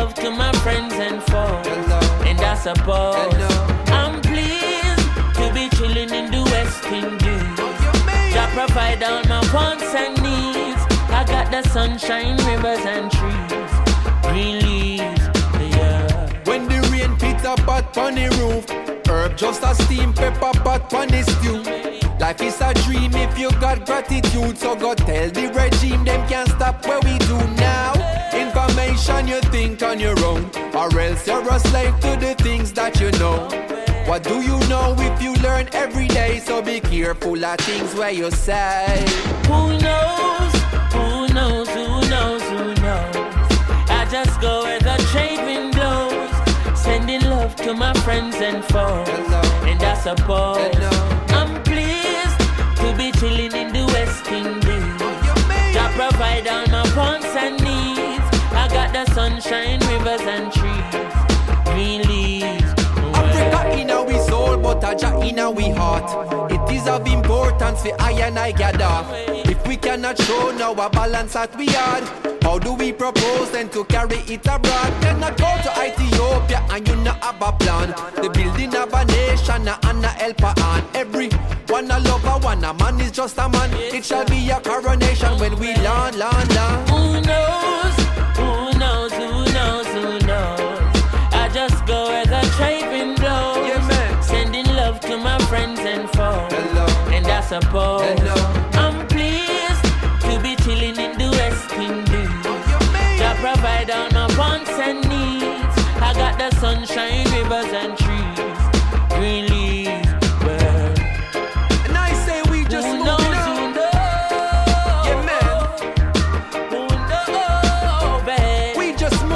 love to my friends and foes. And I suppose I'm pleased to be chilling in the West Indies. Jah provide all my wants and needs. I got the sunshine, rivers and trees, green leaves, yeah. When the rain hits a pot on the roof, herb just a steam, pepper pot on the stew. Life is a dream if you got gratitude. So go tell the regime them can't stop what we do now. Information you think on your own, or else you're a slave to the things that you know. What do you know if you learn every day? So be careful of things where you say. Who knows? Who knows? Who knows? Who knows? I just go where the trade wind blows, sending love to my friends and foes. And I suppose I'm pleased to be chilling in the West Indies. Jah provide all my wants and needs. I got the sunshine, rivers and trees, green leaves. Africa in our soul, but Jah in our heart. It is of importance for I and I gather. If we cannot show now a balance that we had, how do we propose then to carry it abroad? Cannot go to Ethiopia and you not have a plan. The building of a nation and a helper on. Every one a lover, one a man is just a man. It shall be a coronation when we land. Who knows? Who knows? Who knows? Who knows? I just go where the trade wind blows, sending love to my friends and foes. And I suppose I'm pleased to be chilling in the West Indies. Jah provide all my wants and needs. I got the sunshine,